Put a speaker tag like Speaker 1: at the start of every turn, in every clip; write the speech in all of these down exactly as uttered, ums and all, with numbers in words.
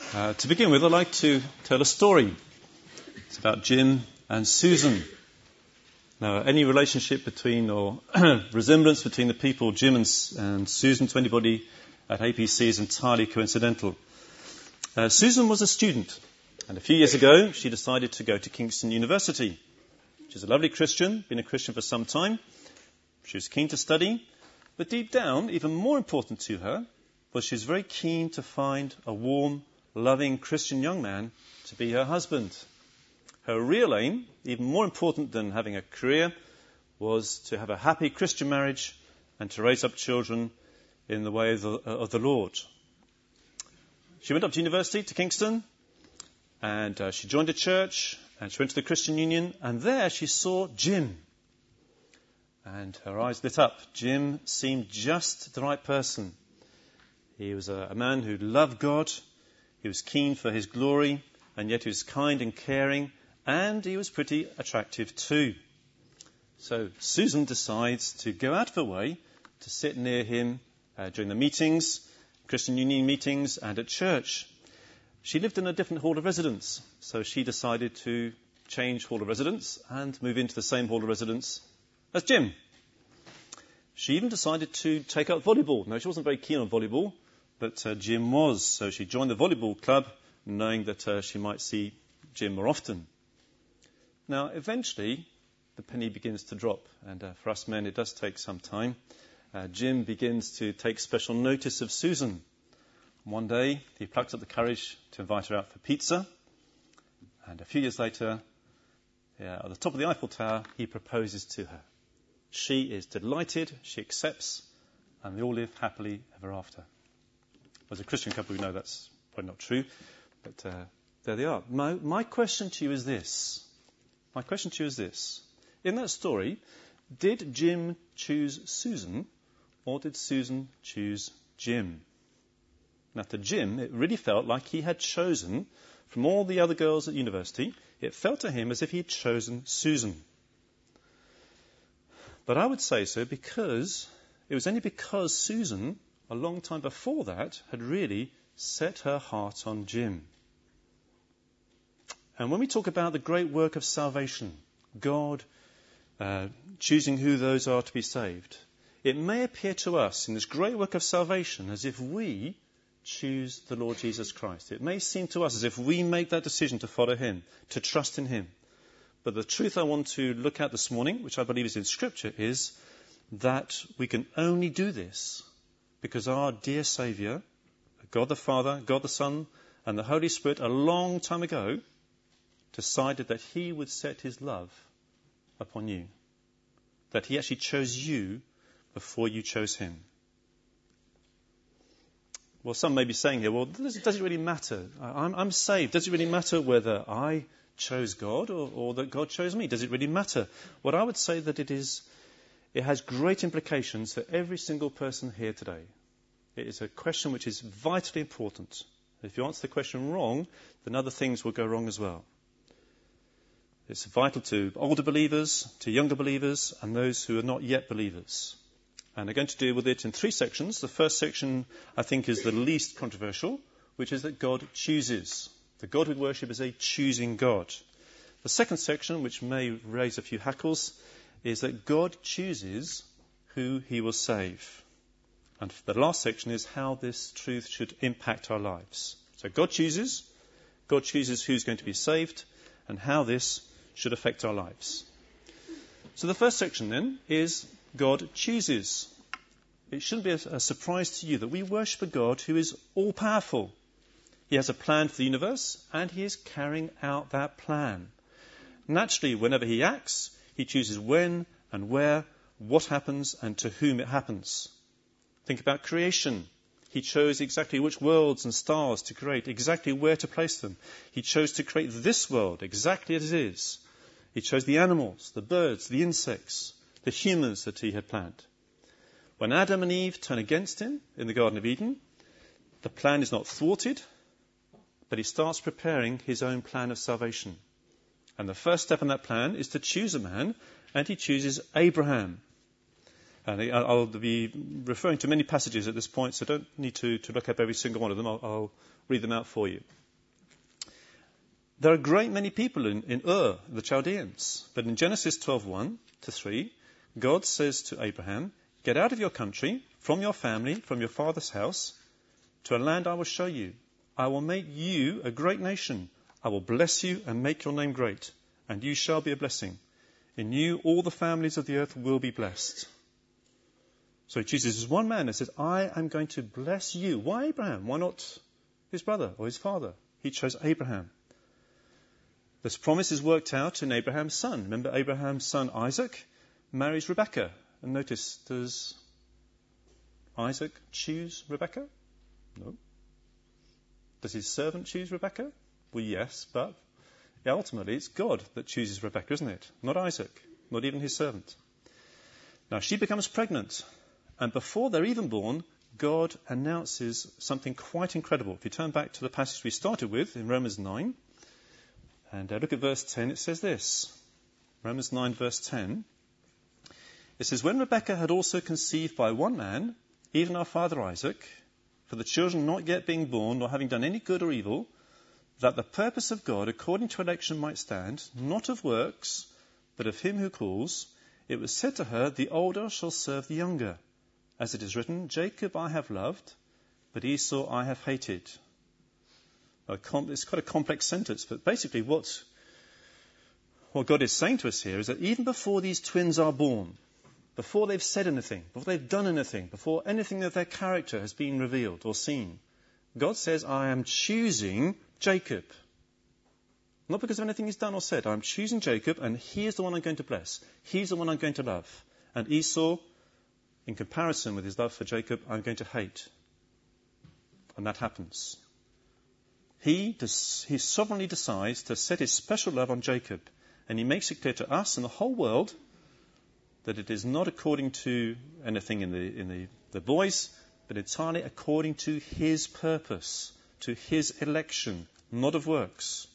Speaker 1: Uh, to begin with, I'd like to tell a story. It's about Jim and Susan. Now, any relationship between or resemblance between the people Jim and, and Susan to anybody at A P C is entirely coincidental. Uh, Susan was a student, and a few years ago she decided to go to Kingston University. She's a lovely Christian, been a Christian for some time. She was keen to study, but deep down, even more important to her, was she was very keen to find a warm, loving Christian young man to be her husband. Her real aim, even more important than having a career, was to have a happy Christian marriage and to raise up children in the way of the, of the Lord. She went up to university, to Kingston, and uh, she joined a church, and she went to the Christian Union, and there she saw Jim. And her eyes lit up. Jim seemed just the right person. He was a, a man who loved God. He was keen for his glory, and yet he was kind and caring, and he was pretty attractive too. So Susan decides to go out of her way to sit near him uh, during the meetings, Christian Union meetings, and at church. She lived in a different hall of residence, so she decided to change hall of residence and move into the same hall of residence as Jim. She even decided to take up volleyball. Now, she wasn't very keen on volleyball, but uh, Jim was, so she joined the volleyball club, knowing that uh, she might see Jim more often. Now, eventually, the penny begins to drop, and uh, for us men, it does take some time. Uh, Jim begins to take special notice of Susan. One day, he plucks up the courage to invite her out for pizza, and a few years later, yeah, at the top of the Eiffel Tower, he proposes to her. She is delighted, she accepts, and they all live happily ever after. As a Christian couple, we know that's probably not true, but uh, there they are. My, my question to you is this. My question to you is this. In that story, did Jim choose Susan, or did Susan choose Jim? Now, to Jim, it really felt like he had chosen, from all the other girls at university, it felt to him as if he had chosen Susan. But I would say so because, it was only because Susan, a long time before that, had really set her heart on Jim. And when we talk about the great work of salvation, God uh, choosing who those are to be saved, it may appear to us in this great work of salvation as if we choose the Lord Jesus Christ. It may seem to us as if we make that decision to follow him, to trust in him. But the truth I want to look at this morning, which I believe is in Scripture, is that we can only do this because our dear Saviour, God the Father, God the Son, and the Holy Spirit, a long time ago, decided that he would set his love upon you. That he actually chose you before you chose him. Well, some may be saying here, well, does, does it really matter? I'm, I'm saved. Does it really matter whether I chose God or, or that God chose me? Does it really matter? What I would say that it is, it has great implications for every single person here today. It is a question which is vitally important. If you answer the question wrong, then other things will go wrong as well. It's vital to older believers, to younger believers, and those who are not yet believers. And I'm going to deal with it in three sections. The first section, I think, is the least controversial, which is that God chooses. The God we worship is a choosing God. The second section, which may raise a few hackles, is that God chooses who he will save. And the last section is how this truth should impact our lives. So God chooses, God chooses who's going to be saved, and how this should affect our lives. So the first section then is God chooses. It shouldn't be a, a surprise to you that we worship a God who is all-powerful. He has a plan for the universe, and he is carrying out that plan. Naturally, whenever he acts, he chooses when and where, what happens, and to whom it happens. Think about creation. He chose exactly which worlds and stars to create, exactly where to place them. He chose to create this world exactly as it is. He chose the animals, the birds, the insects, the humans that he had planned. When Adam and Eve turn against him in the Garden of Eden, the plan is not thwarted, but he starts preparing his own plan of salvation. And the first step in that plan is to choose a man, and he chooses Abraham. And I'll be referring to many passages at this point, so don't need to, to look up every single one of them. I'll, I'll read them out for you. There are a great many people in, in Ur, the Chaldeans. But in Genesis twelve one to three, God says to Abraham, "Get out of your country, from your family, from your father's house, to a land I will show you. I will make you a great nation. I will bless you and make your name great, and you shall be a blessing. In you all the families of the earth will be blessed." So he chooses one man and says, "I am going to bless you." Why Abraham? Why not his brother or his father? He chose Abraham. This promise is worked out in Abraham's son. Remember, Abraham's son Isaac marries Rebekah. And notice, does Isaac choose Rebekah? No. Does his servant choose Rebekah? Well, yes, but ultimately it's God that chooses Rebekah, isn't it? Not Isaac, not even his servant. Now, she becomes pregnant, and before they're even born, God announces something quite incredible. If you turn back to the passage we started with in Romans nine, and uh, look at verse ten, it says this. Romans nine, verse ten. It says, "When Rebekah had also conceived by one man, even our father Isaac, for the children not yet being born, nor having done any good or evil, that the purpose of God according to election might stand, not of works, but of him who calls, it was said to her, the older shall serve the younger. As it is written, Jacob I have loved, but Esau I have hated." It's quite a complex sentence, but basically what, what God is saying to us here is that even before these twins are born, before they've said anything, before they've done anything, before anything of their character has been revealed or seen, God says, "I am choosing Jacob." Not because of anything he's done or said. I'm choosing Jacob, and he is the one I'm going to bless. He's the one I'm going to love. And Esau, in comparison with his love for Jacob, I'm going to hate. And that happens. He, does, he sovereignly decides to set his special love on Jacob. And he makes it clear to us and the whole world that it is not according to anything in the, in the, the boys, but entirely according to his purpose, to his election, not of works.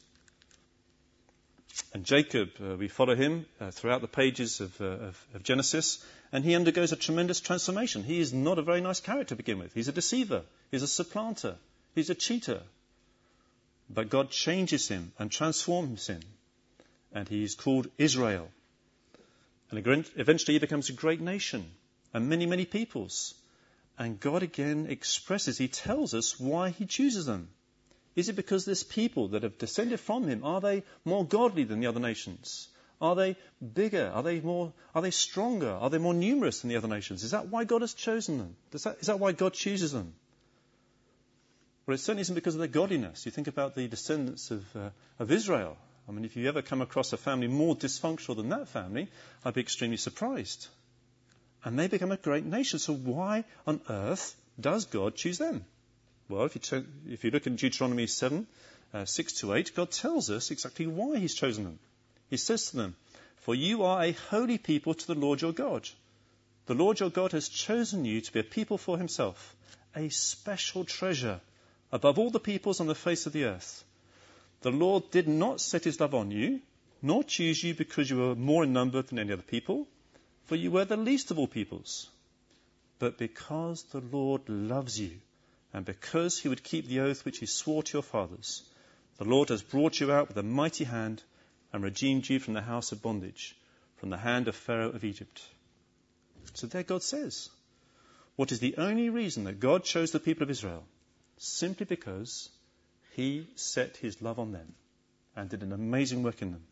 Speaker 1: And Jacob, uh, we follow him uh, throughout the pages of, uh, of, of Genesis, and he undergoes a tremendous transformation. He is not a very nice character to begin with. He's a deceiver. He's a supplanter. He's a cheater. But God changes him and transforms him, and he is called Israel. And eventually he becomes a great nation, and many, many peoples. And God again expresses, he tells us why he chooses them. Is it because this people that have descended from him, are they more godly than the other nations? Are they bigger? Are they more? Are they stronger? Are they more numerous than the other nations? Is that why God has chosen them? Is that, is that why God chooses them? Well, it certainly isn't because of their godliness. You think about the descendants of, uh, of Israel. I mean, if you ever come across a family more dysfunctional than that family, I'd be extremely surprised. And they become a great nation. So why on earth does God choose them? Well, if you, turn, if you look in Deuteronomy seven, uh, six to eight, God tells us exactly why he's chosen them. He says to them, "For you are a holy people to the Lord your God. The Lord your God has chosen you to be a people for himself, a special treasure above all the peoples on the face of the earth. The Lord did not set his love on you, nor choose you because you were more in number than any other people, for you were the least of all peoples, but because the Lord loves you, and because he would keep the oath which he swore to your fathers, the Lord has brought you out with a mighty hand and redeemed you from the house of bondage, from the hand of Pharaoh of Egypt." So there God says, what is the only reason that God chose the people of Israel? Simply because he set his love on them and did an amazing work in them.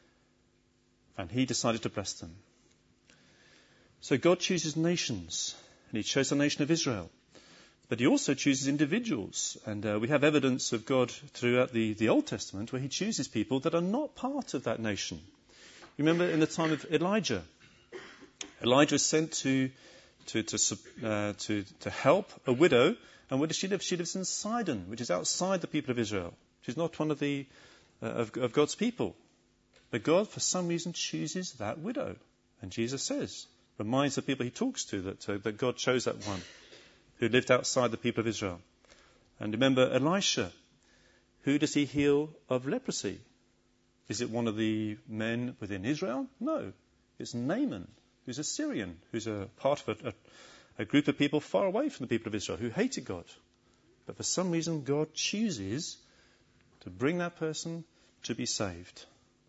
Speaker 1: And he decided to bless them. So God chooses nations, and he chose the nation of Israel. But he also chooses individuals, and uh, we have evidence of God throughout the, the Old Testament where he chooses people that are not part of that nation. You remember in the time of Elijah, Elijah was sent to to to, uh, to to help a widow, and where does she live? She lives in Sidon, which is outside the people of Israel. She's not one of the uh, of, of God's people. But God, for some reason, chooses that widow, and Jesus says, reminds the people he talks to that uh, that God chose that one who lived outside the people of Israel. And remember Elisha. Who does he heal of leprosy? Is it one of the men within Israel? No. It's Naaman, who's a Syrian, who's a part of a, a, a group of people far away from the people of Israel who hated God. But for some reason, God chooses to bring that person to be saved.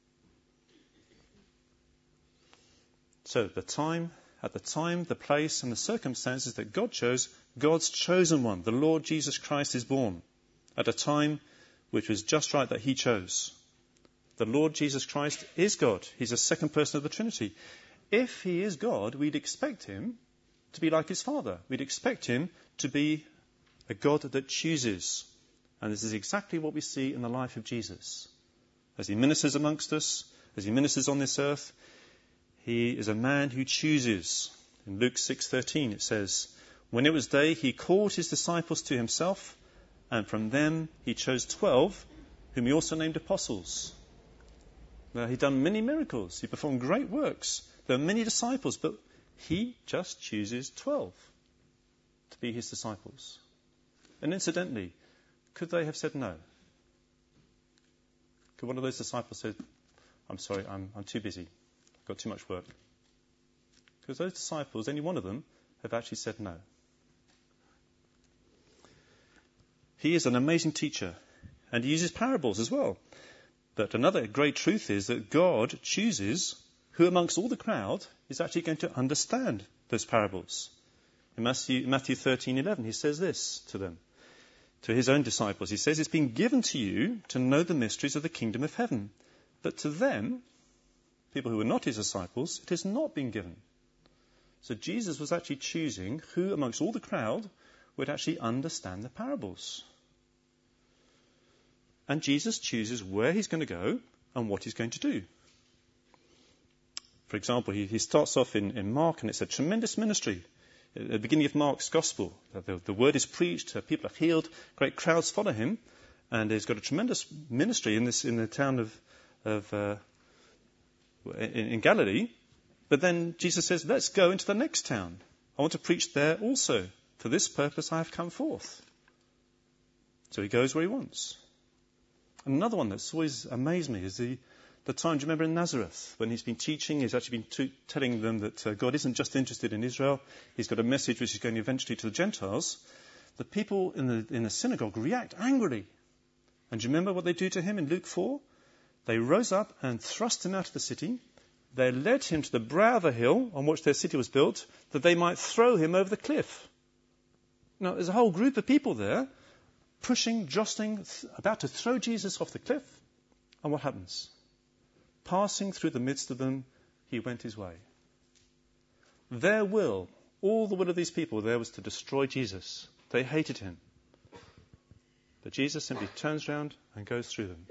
Speaker 1: So the time, at the time, the place, and the circumstances that God chose, God's chosen one, the Lord Jesus Christ, is born at a time which was just right that he chose. The Lord Jesus Christ is God. He's the second person of the Trinity. If he is God, we'd expect him to be like his Father. We'd expect him to be a God that chooses. And this is exactly what we see in the life of Jesus. As he ministers amongst us, as he ministers on this earth, he is a man who chooses. In Luke six thirteen it says, "When it was day, he called his disciples to himself, and from them he chose twelve, whom he also named apostles." Now, he'd done many miracles. He performed great works. There are many disciples, but he just chooses twelve to be his disciples. And incidentally, could they have said no? Could one of those disciples say, "I'm sorry, I'm, I'm too busy. I've got too much work"? Because those disciples, any one of them, have actually said no. He is an amazing teacher, and he uses parables as well. But another great truth is that God chooses who amongst all the crowd is actually going to understand those parables. In Matthew, Matthew thirteen eleven, he says this to them, to his own disciples. He says, "It's been given to you to know the mysteries of the kingdom of heaven. But to them, people who were not his disciples, it has not been given." So Jesus was actually choosing who amongst all the crowd would actually understand the parables. And Jesus chooses where he's going to go and what he's going to do. For example, he, he starts off in, in Mark, and it's a tremendous ministry. At the beginning of Mark's Gospel, the, the word is preached, people are healed, great crowds follow him, and he's got a tremendous ministry in this in the town of, of uh, in, in Galilee. But then Jesus says, "Let's go into the next town. I want to preach there also. For this purpose I have come forth." So he goes where he wants. Another one that's always amazed me is the, the time, do you remember in Nazareth, when he's been teaching, he's actually been t- telling them that uh, God isn't just interested in Israel, he's got a message which is going eventually to the Gentiles. The people in the, in the synagogue react angrily. And do you remember what they do to him in Luke four? They rose up and thrust him out of the city. They led him to the brow of a hill on which their city was built, that they might throw him over the cliff. Now, there's a whole group of people there, pushing, jostling, th- about to throw Jesus off the cliff. And what happens? Passing through the midst of them, he went his way. Their will, all the will of these people there was to destroy Jesus. They hated him. But Jesus simply turns around and goes through them.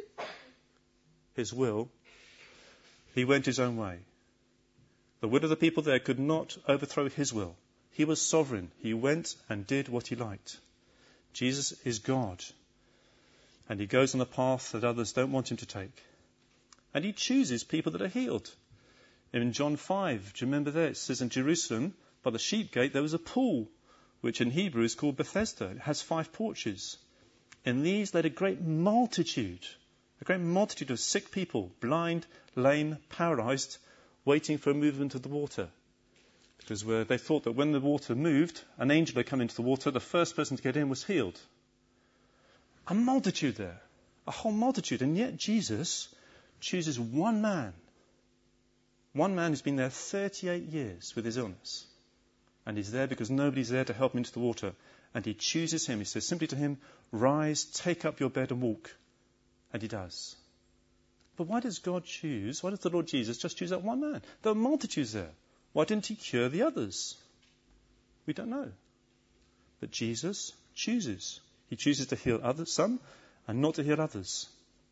Speaker 1: His will, he went his own way. The will of the people there could not overthrow his will. He was sovereign. He went and did what he liked. Jesus is God. And he goes on a path that others don't want him to take. And he chooses people that are healed. In John five, do you remember there? It says in Jerusalem, by the sheep gate, there was a pool, which in Hebrew is called Bethesda. It has five porches. In these led a great multitude, a great multitude of sick people, blind, lame, paralyzed, waiting for a movement of the water. Because they thought that when the water moved, an angel had come into the water, the first person to get in was healed. A multitude there, a whole multitude. And yet Jesus chooses one man, one man who's been there thirty-eight years with his illness. And he's there because nobody's there to help him into the water. And he chooses him. He says simply to him, "Rise, take up your bed and walk." And he does. But why does God choose, why does the Lord Jesus just choose that one man? There are multitudes there. Why didn't he cure the others? We don't know. But Jesus chooses. He chooses to heal others, some, and not to heal others.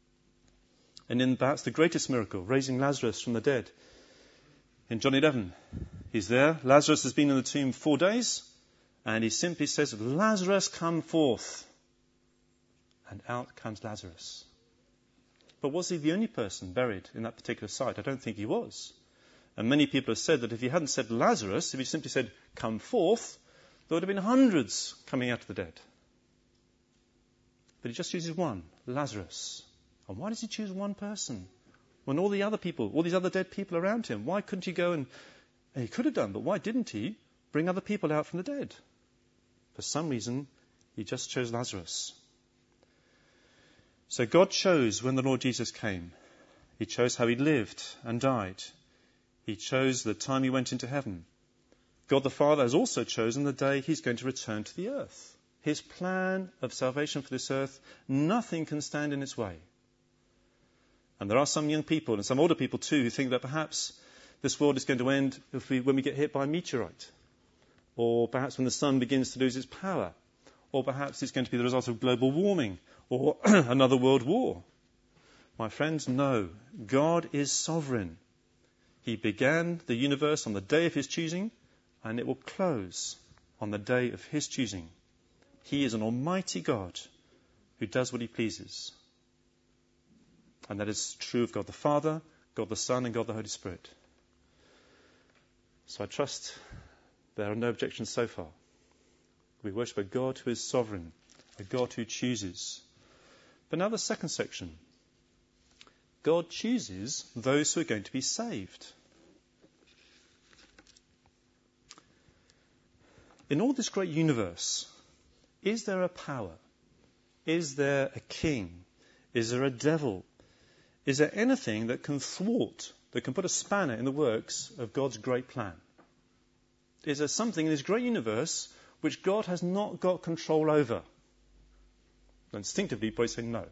Speaker 1: And in perhaps the greatest miracle, raising Lazarus from the dead, in John eleven, he's there. Lazarus has been in the tomb four days, and he simply says, "Lazarus, come forth." And out comes Lazarus. But was he the only person buried in that particular site? I don't think he was. And many people have said that if he hadn't said Lazarus, if he simply said, "Come forth," there would have been hundreds coming out of the dead. But he just chooses one, Lazarus. And why does he choose one person? When all the other people, all these other dead people around him, why couldn't he go and And he could have done, but why didn't he bring other people out from the dead? For some reason, he just chose Lazarus. So God chose when the Lord Jesus came. He chose how he lived and died. He chose the time he went into heaven. God the Father has also chosen the day he's going to return to the earth. His plan of salvation for this earth, nothing can stand in its way. And there are some young people and some older people too who think that perhaps this world is going to end if we, when we get hit by a meteorite. Or perhaps when the sun begins to lose its power. Or perhaps it's going to be the result of global warming or another world war. My friends, no. God is sovereign. He began the universe on the day of his choosing, and it will close on the day of his choosing. He is an almighty God who does what he pleases. And that is true of God the Father, God the Son, and God the Holy Spirit. So I trust there are no objections so far. We worship a God who is sovereign, a God who chooses. But now the second section. God chooses those who are going to be saved. In all this great universe, is there a power? Is there a king? Is there a devil? Is there anything that can thwart, that can put a spanner in the works of God's great plan? Is there something in this great universe which God has not got control over? Instinctively, you probably say no.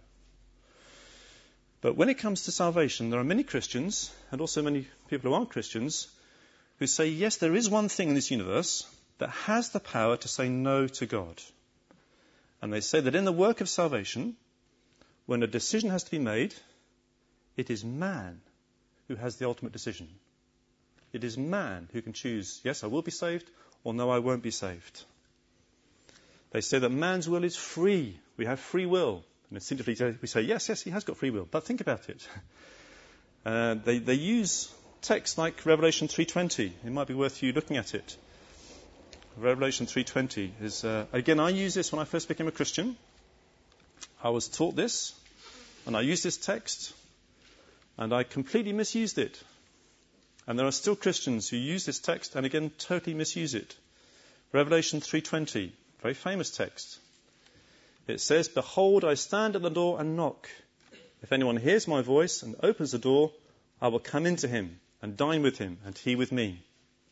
Speaker 1: But when it comes to salvation, there are many Christians, and also many people who aren't Christians, who say, yes, there is one thing in this universe that has the power to say no to God. And they say that in the work of salvation, when a decision has to be made, it is man who has the ultimate decision. It is man who can choose, yes, I will be saved, or no, I won't be saved. They say that man's will is free. We have free will. And instinctively we say, yes, yes, he has got free will. But think about it. Uh, they, they use texts like Revelation three twenty. It might be worth you looking at it. Revelation three twenty is, uh, again, I used this when I first became a Christian. I was taught this, and I used this text, and I completely misused it. And there are still Christians who use this text and again totally misuse it. Revelation three twenty, very famous text. It says, behold, I stand at the door and knock. If anyone hears my voice and opens the door, I will come into him and dine with him and he with me.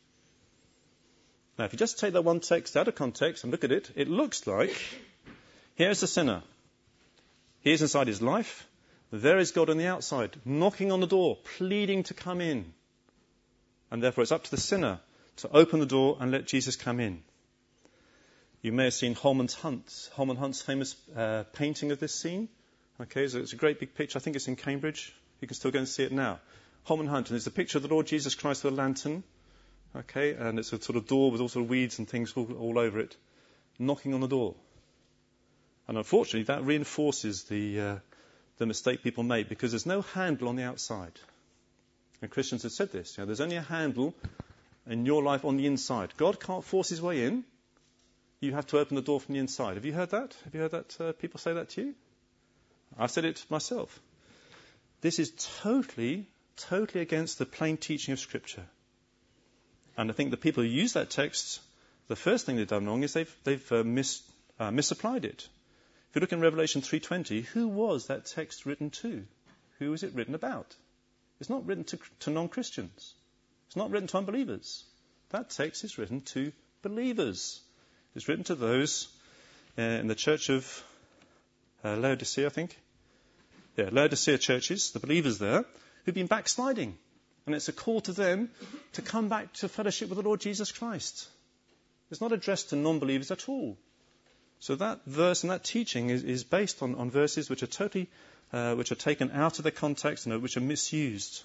Speaker 1: Now, if you just take that one text out of context and look at it, it looks like here's the sinner. Here's inside his life. There is God on the outside, knocking on the door, pleading to come in. And therefore it's up to the sinner to open the door and let Jesus come in. You may have seen Holman Hunt, Holman Hunt's famous uh, painting of this scene. Okay, so it's a great big picture. I think it's in Cambridge. You can still go and see it now. Holman Hunt, and it's a picture of the Lord Jesus Christ with a lantern. Okay, and it's a sort of door with all sort of weeds and things all, all over it, knocking on the door. And unfortunately, that reinforces the uh, the mistake people make, because there's no handle on the outside. And Christians have said this. You know, there's only a handle in your life on the inside. God can't force his way in. You have to open the door from the inside. Have you heard that? Have you heard that uh, people say that to you? I've said it myself. This is totally, totally against the plain teaching of Scripture. And I think the people who use that text, the first thing they've done wrong is they've, they've uh, mis, uh, misapplied it. If you look in Revelation three twenty, who was that text written to? Who was it written about? It's not written to, to non-Christians. It's not written to unbelievers. That text is written to believers. It's written to those uh, in the church of uh, Laodicea, I think. Yeah, Laodicea churches, the believers there, who've been backsliding. And it's a call to them to come back to fellowship with the Lord Jesus Christ. It's not addressed to non-believers at all. So that verse and that teaching is, is based on, on verses which are totally, uh, which are taken out of their context and which are misused.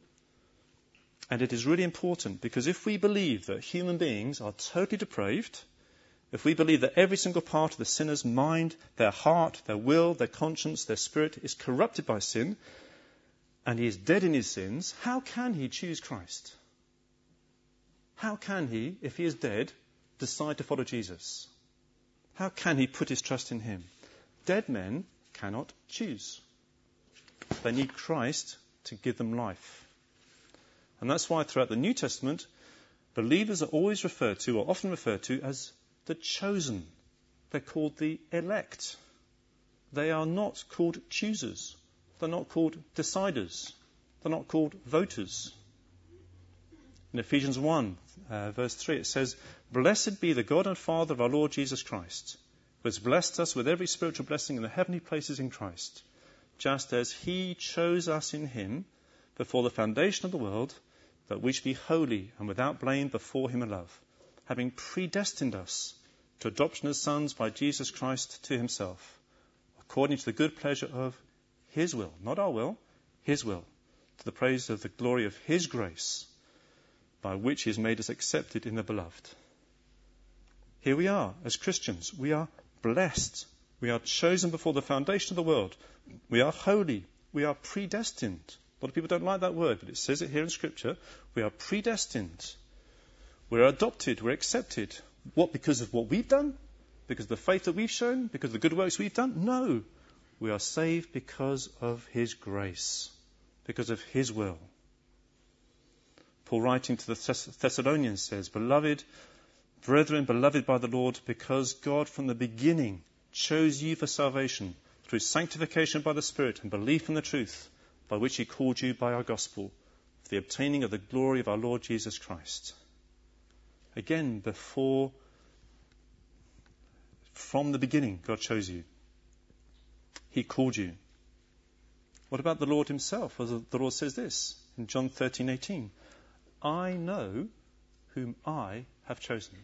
Speaker 1: And it is really important, because if we believe that human beings are totally depraved, if we believe that every single part of the sinner's mind, their heart, their will, their conscience, their spirit is corrupted by sin, and he is dead in his sins, how can he choose Christ? How can he, if he is dead, decide to follow Jesus? How can he put his trust in him? Dead men cannot choose. They need Christ to give them life. And that's why throughout the New Testament, Believers are always referred to, or often referred to, as the chosen. They're called the elect. They are not called choosers. They're not called deciders. They're not called voters. In Ephesians one, uh, verse three, it says, "Blessed be the God and Father of our Lord Jesus Christ, who has blessed us with every spiritual blessing in the heavenly places in Christ, just as he chose us in him before the foundation of the world, that we should be holy and without blame before him in love, having predestined us to adoption as sons by Jesus Christ to himself, according to the good pleasure of his will," not our will, his will, "to the praise of the glory of his grace, by which he has made us accepted in the beloved." Here we are, as Christians. We are blessed. We are chosen before the foundation of the world. We are holy. We are predestined. A lot of people don't like that word, but it says it here in Scripture. We are predestined. We're adopted. We're accepted. What, because of what we've done? Because of the faith that we've shown? Because of the good works we've done? No. We are saved because of his grace, because of his will. Paul, writing to the Thess- Thessalonians, says, "Beloved, brethren, beloved by the Lord, because God from the beginning chose you for salvation through sanctification by the Spirit and belief in the truth, by which he called you by our gospel, for the obtaining of the glory of our Lord Jesus Christ." Again, before, from the beginning, God chose you. He called you. What about the Lord himself? Well, the Lord says this in John thirteen eighteen. "I know whom I have chosen."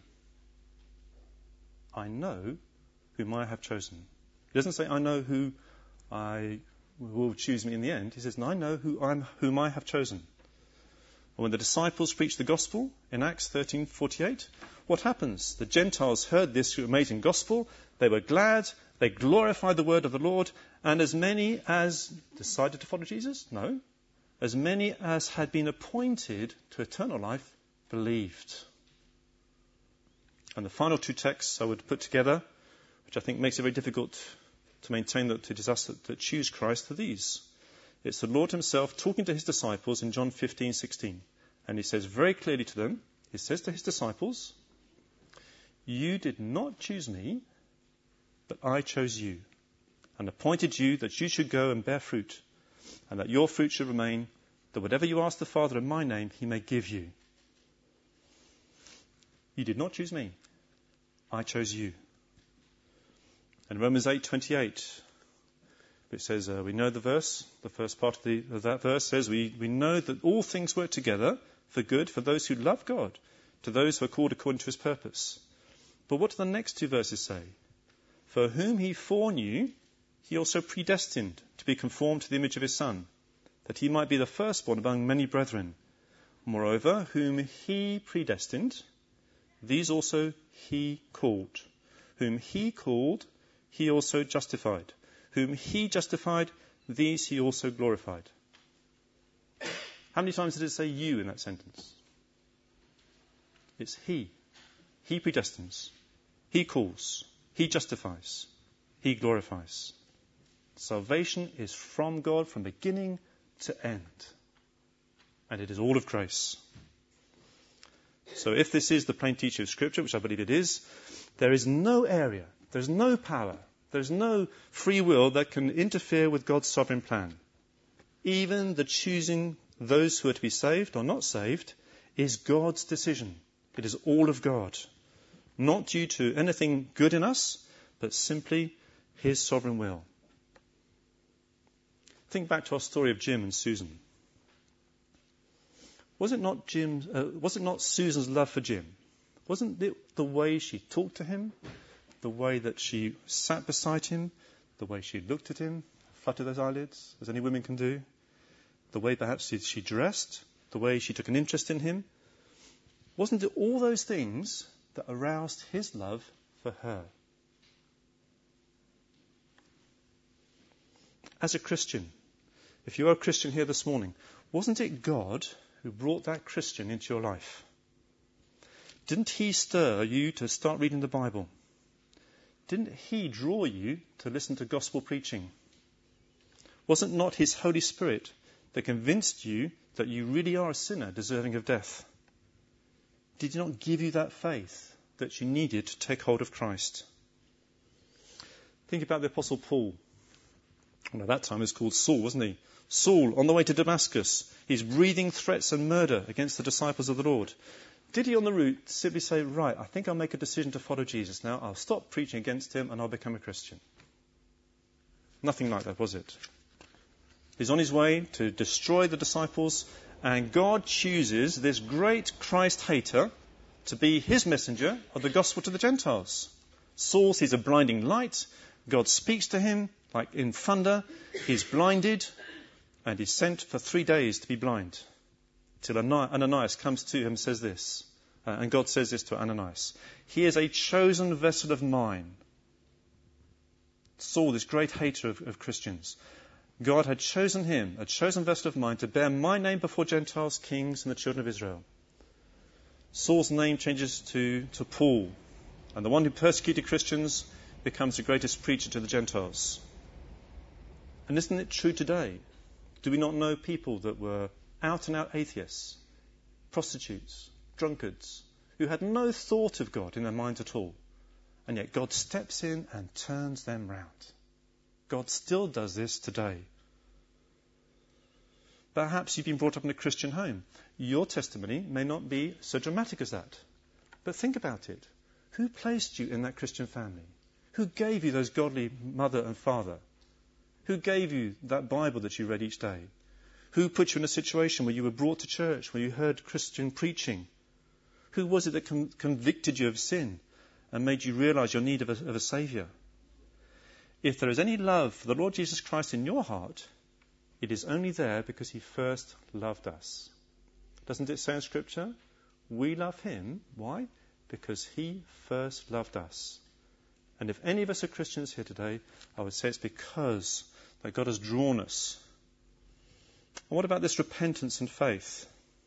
Speaker 1: I know whom I have chosen. He doesn't say, "I know who I will choose me in the end." He says, "I know who I'm, whom I have chosen." When the disciples preached the gospel in Acts thirteen forty-eight, what happens? The Gentiles heard this amazing gospel. They were glad. They glorified the word of the Lord. And as many as decided to follow Jesus? No. As many as had been appointed to eternal life believed. And the final two texts I would put together, which I think makes it very difficult to maintain that it is us that, that choose Christ, are these. It's the Lord himself talking to his disciples in John fifteen sixteen. And he says very clearly to them, he says to his disciples, "You did not choose me, but I chose you, and appointed you that you should go and bear fruit, and that your fruit should remain, that whatever you ask the Father in my name, he may give you." You did not choose me. I chose you. And Romans eight twenty-eight, it says, uh, we know the verse, the first part of, the, of that verse says, we, we know that all things work together for good for those who love God, to those who are called according to his purpose. But what do the next two verses say? "For whom he foreknew, he also predestined to be conformed to the image of his Son, that he might be the firstborn among many brethren. Moreover, whom he predestined, these also he called. Whom he called, he also justified. Whom he justified, these he also glorified." How many times did it say you in that sentence? It's he. He predestines. He calls. He justifies. He glorifies. Salvation is from God from beginning to end. And it is all of grace. So if this is the plain teaching of Scripture, which I believe it is, there is no area, there's no power, there's no free will that can interfere with God's sovereign plan. Even the choosing those who are to be saved or not saved is God's decision. It is all of God. Not due to anything good in us, but simply his sovereign will. Think back to our story of Jim and Susan. Was it not Jim? Uh, was it not Susan's love for Jim? Wasn't it the way she talked to him, the way that she sat beside him, the way she looked at him, fluttered those eyelids, as any women can do, the way perhaps she dressed, the way she took an interest in him? Wasn't it all those things that aroused his love for her? As a Christian, if you are a Christian here this morning, wasn't it God who brought that Christian into your life? Didn't he stir you to start reading the Bible? Didn't he draw you to listen to gospel preaching? Was it not his Holy Spirit that convinced you that you really are a sinner deserving of death? Did he not give you that faith that you needed to take hold of Christ? Think about the Apostle Paul. Well, at that time he was called Saul, wasn't he? Saul, on the way to Damascus, he's breathing threats and murder against the disciples of the Lord. Did he on the route simply say, right, I think I'll make a decision to follow Jesus now. I'll stop preaching against him and I'll become a Christian? Nothing like that, was it? He's on his way to destroy the disciples, and God chooses this great Christ hater to be his messenger of the gospel to the Gentiles. Saul sees a blinding light. God speaks to him like in thunder. He's blinded, and he's sent for three days to be blind. Till Ananias comes to him and says this, uh, and God says this to Ananias: he is a chosen vessel of mine. Saul, this great hater of, of Christians, God had chosen him, a chosen vessel of mine, to bear my name before Gentiles, kings, and the children of Israel. Saul's name changes to, to Paul, and the one who persecuted Christians becomes the greatest preacher to the Gentiles. And isn't it true today? Do we not know people that were out-and-out atheists, prostitutes, drunkards, who had no thought of God in their minds at all, and yet God steps in and turns them round? God still does this today. Perhaps you've been brought up in a Christian home. Your testimony may not be so dramatic as that. But think about it. Who placed you in that Christian family? Who gave you those godly mother and father? Who gave you that Bible that you read each day? Who put you in a situation where you were brought to church, where you heard Christian preaching? Who was it that con- convicted you of sin and made you realize your need of a, of a Saviour? If there is any love for the Lord Jesus Christ in your heart, it is only there because he first loved us. Doesn't it say in Scripture? We love him. Why? Because he first loved us. And if any of us are Christians here today, I would say it's because that God has drawn us. And what about this repentance and faith?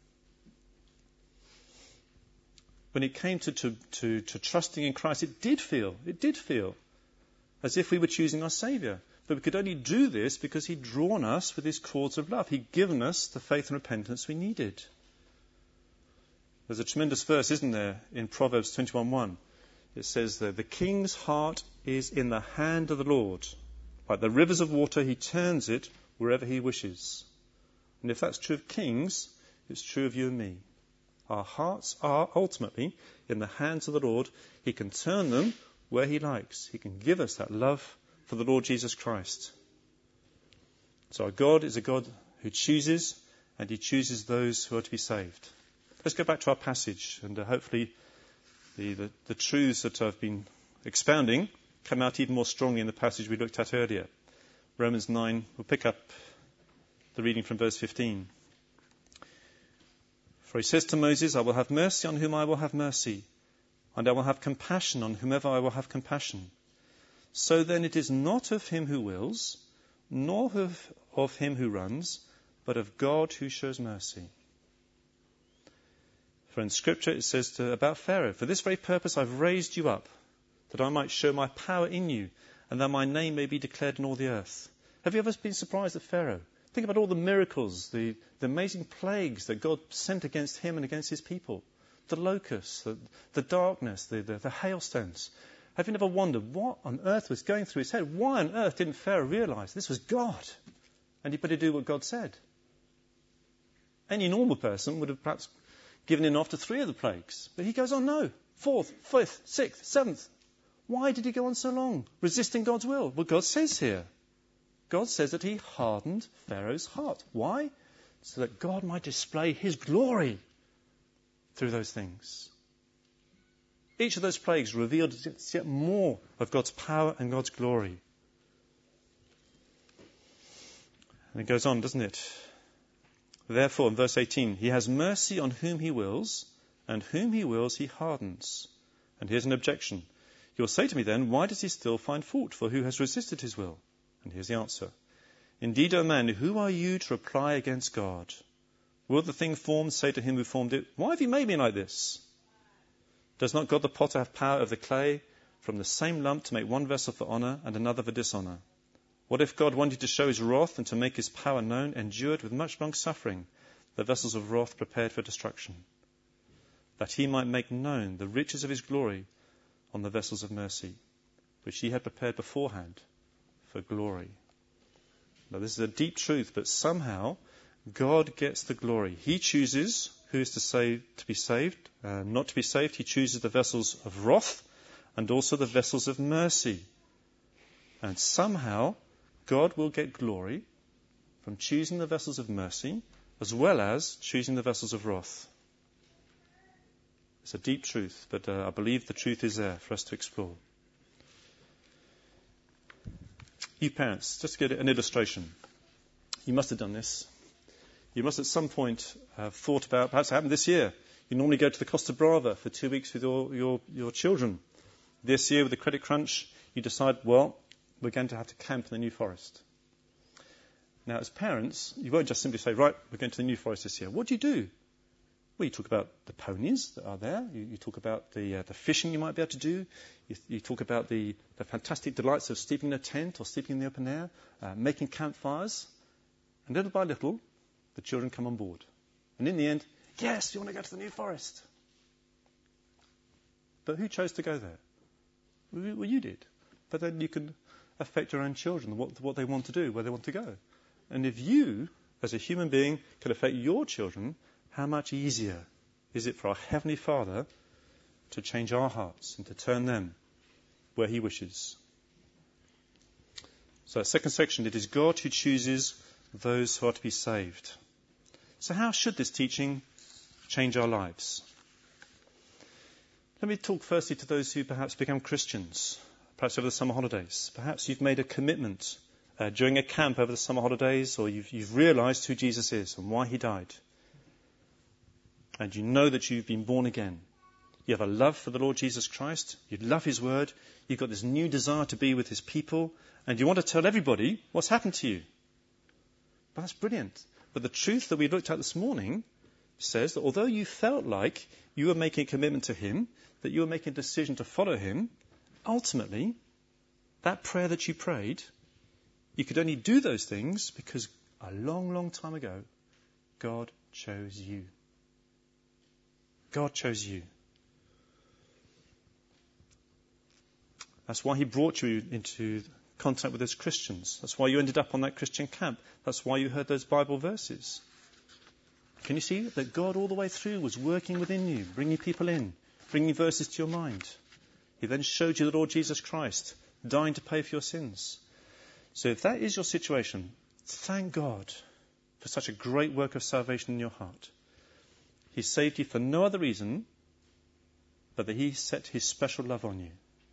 Speaker 1: When it came to, to, to, to trusting in Christ, it did feel, it did feel as if we were choosing our Saviour. But we could only do this because he'd drawn us with his cords of love. He'd given us the faith and repentance we needed. There's a tremendous verse, isn't there, in Proverbs twenty-one one. It says that the king's heart is in the hand of the Lord. Like the rivers of water, he turns it wherever he wishes. And if that's true of kings, it's true of you and me. Our hearts are ultimately in the hands of the Lord. He can turn them where he likes. He can give us that love for the Lord Jesus Christ. So our God is a God who chooses, and he chooses those who are to be saved. Let's go back to our passage, and uh, hopefully the, the, the truths that I've been expounding come out even more strongly in the passage we looked at earlier. Romans nine, we'll pick up the reading from verse fifteen. For he says to Moses, I will have mercy on whom I will have mercy, and I will have compassion on whomever I will have compassion. So then it is not of him who wills, nor of, of him who runs, but of God who shows mercy. For in Scripture it says to, about Pharaoh, for this very purpose I've raised you up, that I might show my power in you, and that my name may be declared in all the earth. Have you ever been surprised at Pharaoh? Think about all the miracles, the, the amazing plagues that God sent against him and against his people. The locusts, the, the darkness, the, the, the hailstones. Have you never wondered what on earth was going through his head? Why on earth didn't Pharaoh realize this was God? And he better do what God said. Any normal person would have perhaps given in after three of the plagues. But he goes on, no. Fourth, fifth, sixth, seventh. Why did he go on so long? Resisting God's will. Well, God says here. God says that he hardened Pharaoh's heart. Why? So that God might display his glory through those things. Each of those plagues revealed yet more of God's power and God's glory. And it goes on, doesn't it? Therefore, in verse eighteen, he has mercy on whom he wills, and whom he wills he hardens. And here's an objection. You'll say to me then, why does he still find fault? For who has resisted his will? And here's the answer. Indeed, O man, who are you to reply against God? Will the thing formed say to him who formed it, why have you made me like this? Does not God the potter have power of the clay from the same lump to make one vessel for honour and another for dishonour? What if God wanted to show his wrath and to make his power known, endured with much long suffering the vessels of wrath prepared for destruction? that he might make known the riches of his glory on the vessels of mercy, which he had prepared beforehand for glory. Now this is a deep truth, but somehow God gets the glory. He chooses who is to save, to be saved, uh, not to be saved. He chooses the vessels of wrath and also the vessels of mercy. And somehow God will get glory from choosing the vessels of mercy as well as choosing the vessels of wrath. It's a deep truth, but uh, I believe the truth is there for us to explore. You parents, just to get an illustration. You must have done this. You must at some point have thought about, perhaps it happened this year, you normally go to the Costa Brava for two weeks with your, your, your children. This year with the credit crunch, you decide, well, we're going to have to camp in the New Forest. Now as parents, you won't just simply say, right, we're going to the New Forest this year. What do you do? Well, you talk about the ponies that are there. You, you talk about the uh, the fishing you might be able to do. You, you talk about the, the fantastic delights of sleeping in a tent or sleeping in the open air, uh, making campfires. And little by little, the children come on board. And in the end, yes, you want to go to the New Forest. But who chose to go there? Well, you did. But then you can affect your own children, what, what they want to do, where they want to go. And if you, as a human being, can affect your children, how much easier is it for our Heavenly Father to change our hearts and to turn them where He wishes? So, second section, it is God who chooses those who are to be saved. So how should this teaching change our lives? Let me talk firstly to those who perhaps become Christians, perhaps over the summer holidays. Perhaps you've made a commitment uh, during a camp over the summer holidays, or you've, you've realised who Jesus is and why He died. And you know that you've been born again. You have a love for the Lord Jesus Christ. You love His word. You've got this new desire to be with His people. And you want to tell everybody what's happened to you. But that's brilliant. But the truth that we looked at this morning says that although you felt like you were making a commitment to Him, that you were making a decision to follow Him, ultimately, that prayer that you prayed, you could only do those things because a long, long time ago, God chose you. God chose you. That's why He brought you into contact with those Christians. That's why you ended up on that Christian camp. That's why you heard those Bible verses. Can you see that God all the way through was working within you, bringing people in, bringing verses to your mind? He then showed you the Lord Jesus Christ, dying to pay for your sins. So if that is your situation, thank God for such a great work of salvation in your heart. He saved you for no other reason but that He set His special love on you.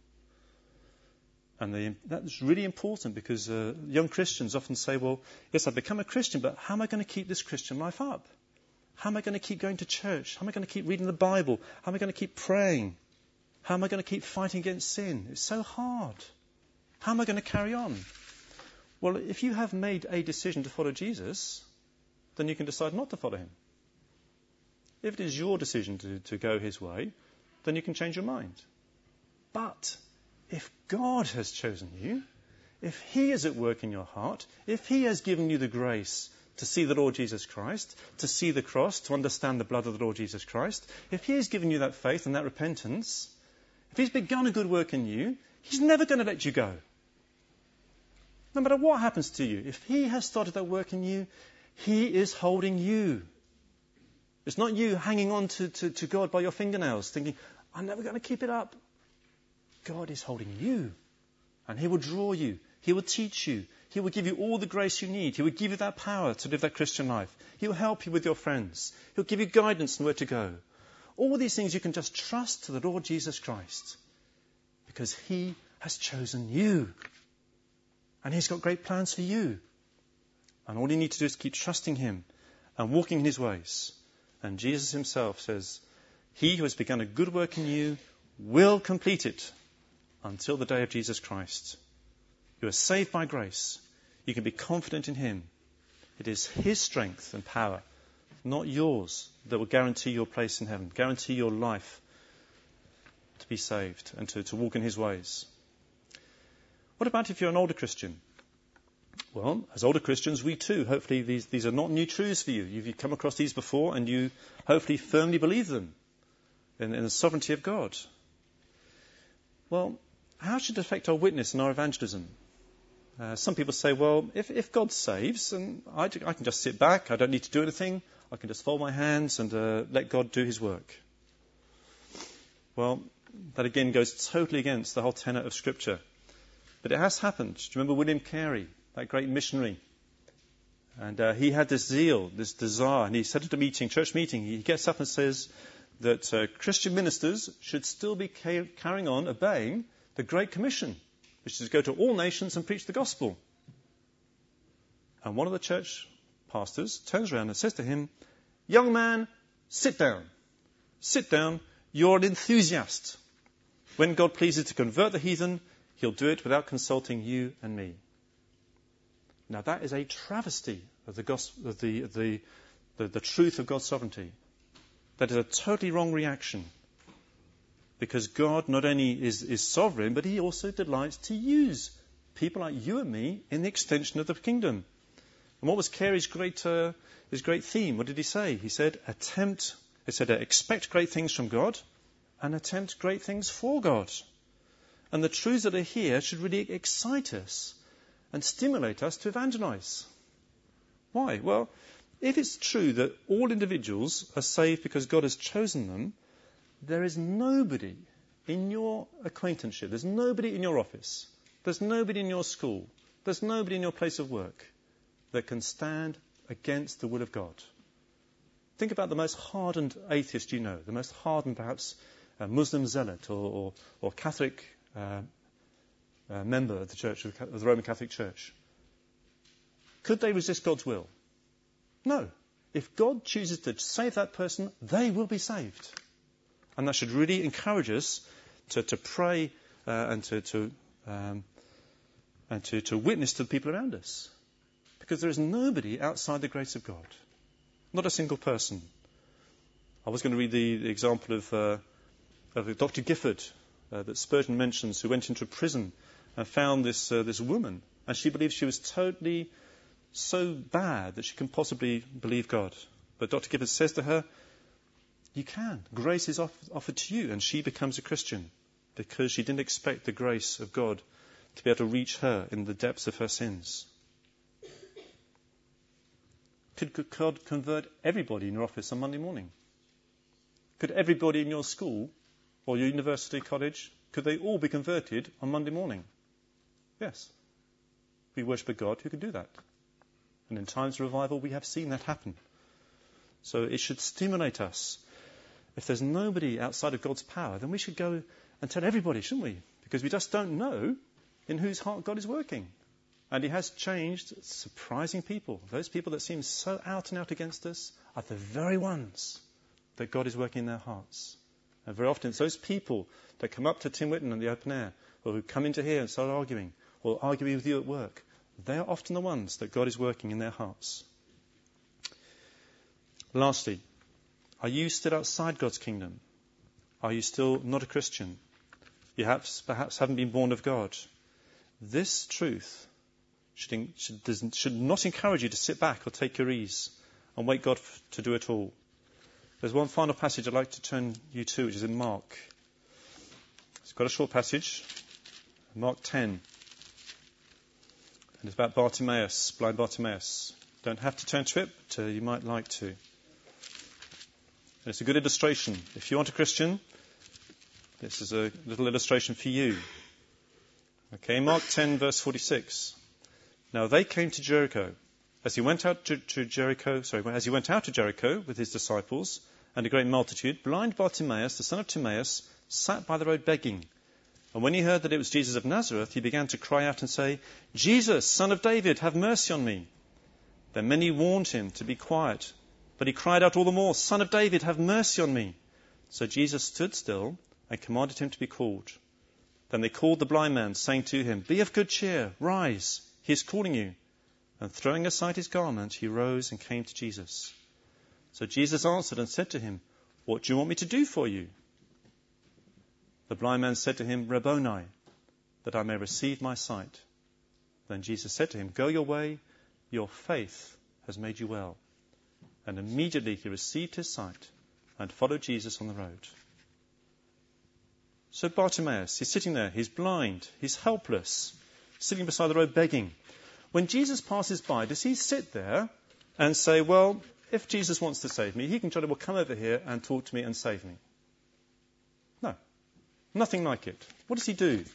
Speaker 1: And the, that's really important because uh, young Christians often say, well, yes, I've become a Christian, but how am I going to keep this Christian life up? How am I going to keep going to church? How am I going to keep reading the Bible? How am I going to keep praying? How am I going to keep fighting against sin? It's so hard. How am I going to carry on? Well, if you have made a decision to follow Jesus, then you can decide not to follow Him. If it is your decision to, to go His way, then you can change your mind. But if God has chosen you, if He is at work in your heart, if He has given you the grace to see the Lord Jesus Christ, to see the cross, to understand the blood of the Lord Jesus Christ, if He has given you that faith and that repentance, if He's begun a good work in you, He's never going to let you go. No matter what happens to you, if He has started that work in you, He is holding you. It's not you hanging on to, to, to God by your fingernails, thinking, I'm never going to keep it up. God is holding you. And He will draw you. He will teach you. He will give you all the grace you need. He will give you that power to live that Christian life. He will help you with your friends. He'll give you guidance on where to go. All these things you can just trust to the Lord Jesus Christ. Because He has chosen you. And He's got great plans for you. And all you need to do is keep trusting Him and walking in His ways. And Jesus Himself says, He who has begun a good work in you will complete it until the day of Jesus Christ. You are saved by grace. You can be confident in Him. It is His strength and power, not yours, that will guarantee your place in heaven, guarantee your life to be saved and to, to walk in His ways. What about if you're an older Christian? Well, as older Christians, we too, hopefully these, these are not new truths for you. You've come across these before and you hopefully firmly believe them. in, in the sovereignty of God. Well, how should it affect our witness and our evangelism? Uh, some people say, well, if, if God saves, then I, I can just sit back, I don't need to do anything, I can just fold my hands and uh, let God do his work. Well, that again goes totally against the whole tenet of Scripture. But it has happened. Do you remember William Carey, that great missionary? And uh, he had this zeal, this desire, and he said at a meeting, church meeting, he gets up and says that uh, Christian ministers should still be ca- carrying on obeying the Great Commission, which is to go to all nations and preach the gospel. And one of the church pastors turns around and says to him, young man, sit down. Sit down. You're an enthusiast. When God pleases to convert the heathen, he'll do it without consulting you and me. Now that is a travesty of the gospel, of the, the, the, the truth of God's sovereignty. That is a totally wrong reaction. Because God not only is, is sovereign, but he also delights to use people like you and me in the extension of the kingdom. And what was Carey's great, uh, his great theme? What did he say? He said, attempt, he said, uh, expect great things from God and attempt great things for God. And the truths that are here should really excite us and stimulate us to evangelize. Why? Well, if it's true that all individuals are saved because God has chosen them, there is nobody in your acquaintanceship, there's nobody in your office, there's nobody in your school, there's nobody in your place of work that can stand against the will of God. Think about the most hardened atheist you know, the most hardened perhaps uh, Muslim zealot or, or, or Catholic uh, uh, member of the Church of the Roman Catholic Church. Could they resist God's will? No. If God chooses to save that person, they will be saved. And that should really encourage us to, to pray uh, and to, to, um, and to, to witness to the people around us. Because there is nobody outside the grace of God. Not a single person. I was going to read the, the example of, uh, of Doctor Gifford uh, that Spurgeon mentions, who went into a prison and found this, uh, this woman. And she believed she was totally so bad that she can possibly believe God. But Doctor Gifford says to her, you can. Grace is off- offered to you. And she becomes a Christian because she didn't expect the grace of God to be able to reach her in the depths of her sins. Could God convert everybody in your office on Monday morning? Could everybody in your school or your university college, could they all be converted on Monday morning? Yes. We worship a God who can do that. And in times of revival, we have seen that happen. So it should stimulate us. If there's nobody outside of God's power, then we should go and tell everybody, shouldn't we? Because we just don't know in whose heart God is working. And he has changed surprising people. Those people that seem so out and out against us are the very ones that God is working in their hearts. And very often it's those people that come up to Tim Whitten in the open air, or who come into here and start arguing, or arguing with you at work. They are often the ones that God is working in their hearts. Lastly, are you still outside God's kingdom? Are you still not a Christian? You have, perhaps haven't been born of God. This truth should, should, should not encourage you to sit back or take your ease and wait God to do it all. There's one final passage I'd like to turn you to, which is in Mark. It's quite a short passage, Mark ten. And it's about Bartimaeus, blind Bartimaeus. Don't have to turn to it, but uh, you might like to. And it's a good illustration. If you aren't a Christian, this is a little illustration for you. Okay, Mark ten, verse forty-six. Now they came to Jericho. As he went out to, to Jericho, sorry, as he went out to Jericho with his disciples and a great multitude, blind Bartimaeus, the son of Timaeus, sat by the road begging. And when he heard that it was Jesus of Nazareth, he began to cry out and say, Jesus, son of David, have mercy on me. Then many warned him to be quiet, but he cried out all the more, Son of David, have mercy on me. So Jesus stood still and commanded him to be called. Then they called the blind man, saying to him, Be of good cheer, rise, he is calling you. And throwing aside his garment, he rose and came to Jesus. So Jesus answered and said to him, What do you want me to do for you? The blind man said to him, Rabboni, that I may receive my sight. Then Jesus said to him, Go your way, your faith has made you well. And immediately he received his sight and followed Jesus on the road. So Bartimaeus, he's sitting there, he's blind, he's helpless, sitting beside the road begging. When Jesus passes by, does he sit there and say, well, if Jesus wants to save me, he can jolly well come over here and talk to me and save me? No, nothing like it. What does he do?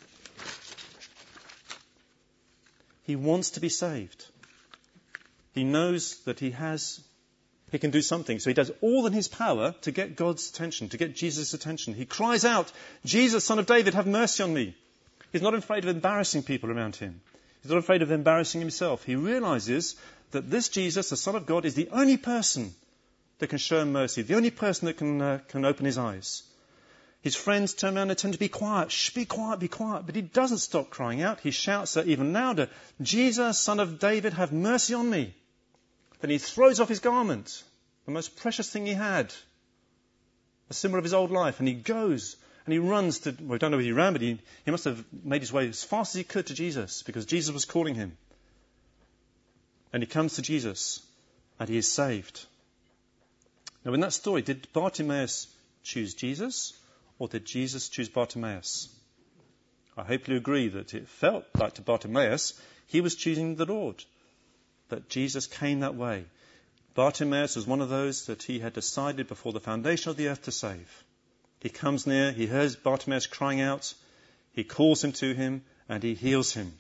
Speaker 1: He wants to be saved. He knows that he has, he can do something. So he does all in his power to get God's attention, to get Jesus' attention. He cries out, Jesus, Son of David, have mercy on me. He's not afraid of embarrassing people around him. He's not afraid of embarrassing himself. He realizes that this Jesus, the Son of God, is the only person that can show him mercy, the only person that can uh, can open his eyes. His friends turn around and tell him to be quiet. Shh, be quiet, be quiet. But he doesn't stop crying out. He shouts out even louder, Jesus, Son of David, have mercy on me. Then he throws off his garment, the most precious thing he had, a symbol of his old life, and he goes and he runs to, well, I don't know if he ran, but he, he must have made his way as fast as he could to Jesus because Jesus was calling him. And he comes to Jesus and he is saved. Now in that story, did Bartimaeus choose Jesus or did Jesus choose Bartimaeus? I hope you agree that it felt like to Bartimaeus he was choosing the Lord, that Jesus came that way. Bartimaeus was one of those that he had decided before the foundation of the earth to save. He comes near, he hears Bartimaeus crying out, he calls him to him, and he heals him.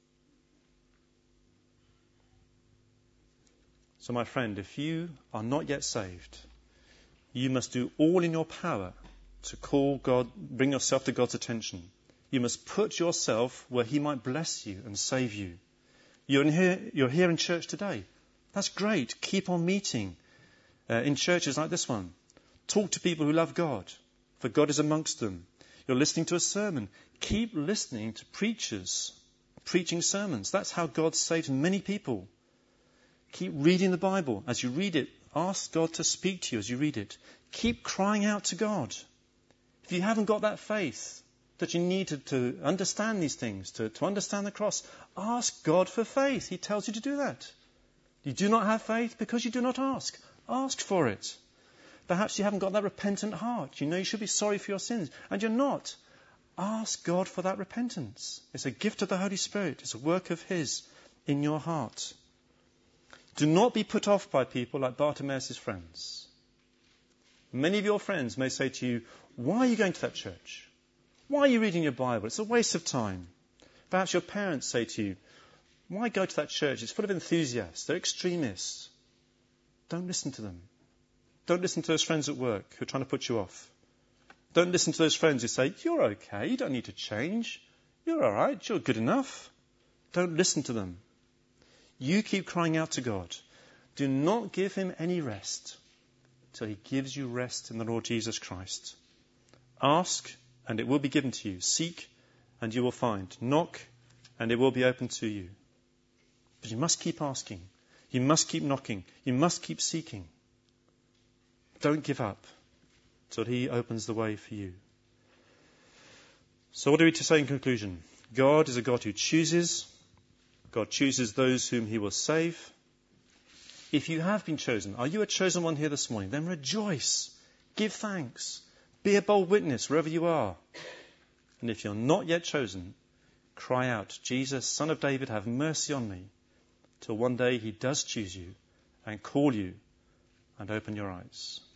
Speaker 1: So my friend, if you are not yet saved, you must do all in your power to call God, bring yourself to God's attention. You must put yourself where he might bless you and save you. You're, in here, you're here in church today. That's great. Keep on meeting uh, in churches like this one. Talk to people who love God, for God is amongst them. You're listening to a sermon. Keep listening to preachers preaching sermons. That's how God saved many people. Keep reading the Bible. As you read it, ask God to speak to you as you read it. Keep crying out to God. If you haven't got that faith that you need to, to understand these things, to, to understand the cross, ask God for faith. He tells you to do that. You do not have faith because you do not ask. Ask for it. Perhaps you haven't got that repentant heart. You know you should be sorry for your sins, and you're not. Ask God for that repentance. It's a gift of the Holy Spirit. It's a work of his in your heart. Do not be put off by people like Bartimaeus' friends. Many of your friends may say to you, why are you going to that church? Why are you reading your Bible? It's a waste of time. Perhaps your parents say to you, why go to that church? It's full of enthusiasts. They're extremists. Don't listen to them. Don't listen to those friends at work who are trying to put you off. Don't listen to those friends who say, you're okay, you don't need to change. You're all right, you're good enough. Don't listen to them. You keep crying out to God. Do not give him any rest till he gives you rest in the Lord Jesus Christ. Ask, and it will be given to you. Seek, and you will find. Knock, and it will be opened to you. But you must keep asking. You must keep knocking. You must keep seeking. Don't give up till he opens the way for you. So what are we to say in conclusion? God is a God who chooses. God chooses those whom he will save. If you have been chosen, are you a chosen one here this morning? Then rejoice. Give thanks. Be a bold witness wherever you are. And if you're not yet chosen, cry out, Jesus, Son of David, have mercy on me. Till one day he does choose you and call you and open your eyes.